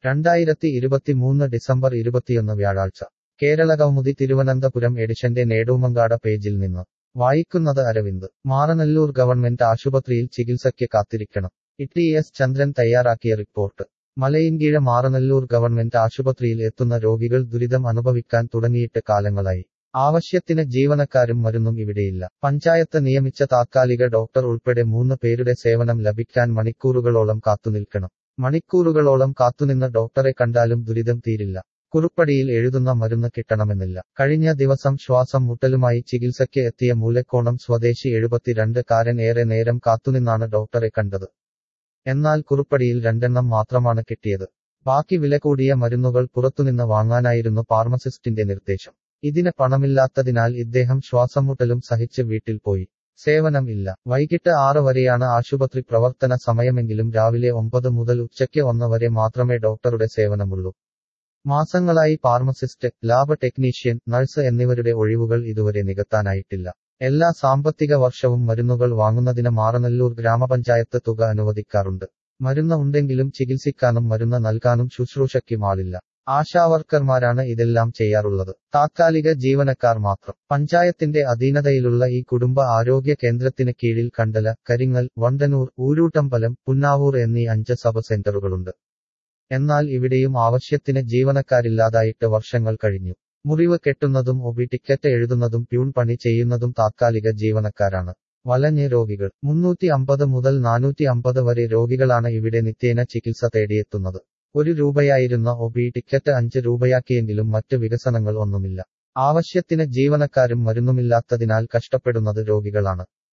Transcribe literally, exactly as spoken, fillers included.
രണ്ടായിരത്തി ഇരുപത്തിമൂന്ന് ഡിസംബർ ഇരുപത്തിയൊന്ന് വ്യാഴാഴ്ച കേരളകൗമുദി തിരുവനന്തപുരം എഡിഷന്റെ നേടൂമങ്കാട പേജിൽ നിന്ന് വായിക്കുന്നത് അരവിന്ദ്. മാറനല്ലൂർ ഗവൺമെന്റ് ആശുപത്രിയിൽ ചികിത്സയ്ക്ക് കാത്തിരിക്കണം. ടി എസ് ചന്ദ്രൻ തയ്യാറാക്കിയ റിപ്പോർട്ട്. മലയിൻകീഴ മാറനല്ലൂർ ഗവൺമെന്റ് ആശുപത്രിയിൽ എത്തുന്ന രോഗികൾ ദുരിതം അനുഭവിക്കാൻ തുടങ്ങിയിട്ട് കാലങ്ങളായി. ആവശ്യത്തിന് ജീവനക്കാരും മരുന്നും ഇവിടെയില്ല. പഞ്ചായത്ത് നിയമിച്ച താത്കാലിക ഡോക്ടർ ഉൾപ്പെടെ മൂന്ന് പേരുടെ സേവനം ലഭിക്കാൻ മണിക്കൂറുകളോളം കാത്തുനിൽക്കണം. മണിക്കൂറുകളോളം കാത്തുനിന്ന ഡോക്ടറെ കണ്ടാലും ദുരിതം തീരില്ല. കുറുപ്പടിയിൽ എഴുതുന്ന മരുന്ന് കിട്ടണമെന്നില്ല. കഴിഞ്ഞ ദിവസം ശ്വാസം മുട്ടലുമായി ചികിത്സയ്ക്ക് എത്തിയ മൂലക്കോണം സ്വദേശി എഴുപത്തിരണ്ട് കാരൻ ഏറെ നേരം കാത്തുനിന്നാണ് ഡോക്ടറെ കണ്ടത്. എന്നാൽ കുറുപ്പടിയിൽ രണ്ടെണ്ണം മാത്രമാണ് കിട്ടിയത്. ബാക്കി വില കൂടിയ മരുന്നുകൾ പുറത്തുനിന്ന് വാങ്ങാനായിരുന്നു ഫാർമസിസ്റ്റിന്റെ നിർദ്ദേശം. ഇതിന് പണമില്ലാത്തതിനാൽ ഇദ്ദേഹം ശ്വാസംമുട്ടലും സഹിച്ച് വീട്ടിൽ പോയി. സേവനം ഇല്ല. വൈകിട്ട് ആറ് വരെയാണ് ആശുപത്രി പ്രവർത്തന സമയമെങ്കിലും രാവിലെ ഒമ്പത് മുതൽ ഉച്ചയ്ക്ക് ഒന്ന് വരെ മാത്രമേ ഡോക്ടറുടെ സേവനമുള്ളൂ. മാസങ്ങളായി ഫാർമസിസ്റ്റ്, ലാബ് ടെക്നീഷ്യൻ, നഴ്സ് എന്നിവരുടെ ഒഴിവുകൾ ഇതുവരെ നികത്താനായിട്ടില്ല. എല്ലാ സാമ്പത്തിക വർഷവും മരുന്നുകൾ വാങ്ങുന്നതിന് മാറനല്ലൂർ ഗ്രാമപഞ്ചായത്ത് തുക അനുവദിക്കാറുണ്ട്. മരുന്ന് ഉണ്ടെങ്കിലും ചികിത്സിക്കാനും മരുന്ന് നൽകാനും ശുശ്രൂഷയ്ക്കും ആളില്ല. ആശാവർക്കർമാരാണ് ഇതെല്ലാം ചെയ്യാറുള്ളത്. താത്കാലിക ജീവനക്കാർ മാത്രം. പഞ്ചായത്തിന്റെ അധീനതയിലുള്ള ഈ കുടുംബ ആരോഗ്യ കേന്ദ്രത്തിന് കീഴിൽ കണ്ടല, കരിങ്ങൽ, വണ്ടനൂർ, ഊരൂട്ടമ്പലം, പുന്നാവൂർ എന്നീ അഞ്ച് സബ് സെന്ററുകളുണ്ട്. എന്നാൽ ഇവിടെയും ആവശ്യത്തിന് ജീവനക്കാരില്ലാതായിട്ട് വർഷങ്ങൾ കഴിഞ്ഞു. മുറിവ് കെട്ടുന്നതും ഒ പി ടിക്കറ്റ് എഴുതുന്നതും പ്യൂൺ പണി ചെയ്യുന്നതും താത്കാലിക ജീവനക്കാരാണ്. വലഞ്ഞ് രോഗികൾ. മുന്നൂറ്റി അമ്പത് മുതൽ നാനൂറ്റി അമ്പത് വരെ രോഗികളാണ് ഇവിടെ നിത്യേന ചികിത്സ തേടിയെത്തുന്നത്. ഒരു രൂപയായിരുന്ന ഒ പി ടിക്കറ്റ് അഞ്ച് രൂപയാക്കിയെങ്കിലും മറ്റ് വികസനങ്ങൾ ഒന്നുമില്ല. ആവശ്യത്തിന് ജീവനക്കാരും മരുന്നുമില്ലാത്തതിനാൽ കഷ്ടപ്പെടുന്നത് രോഗികളാണ്.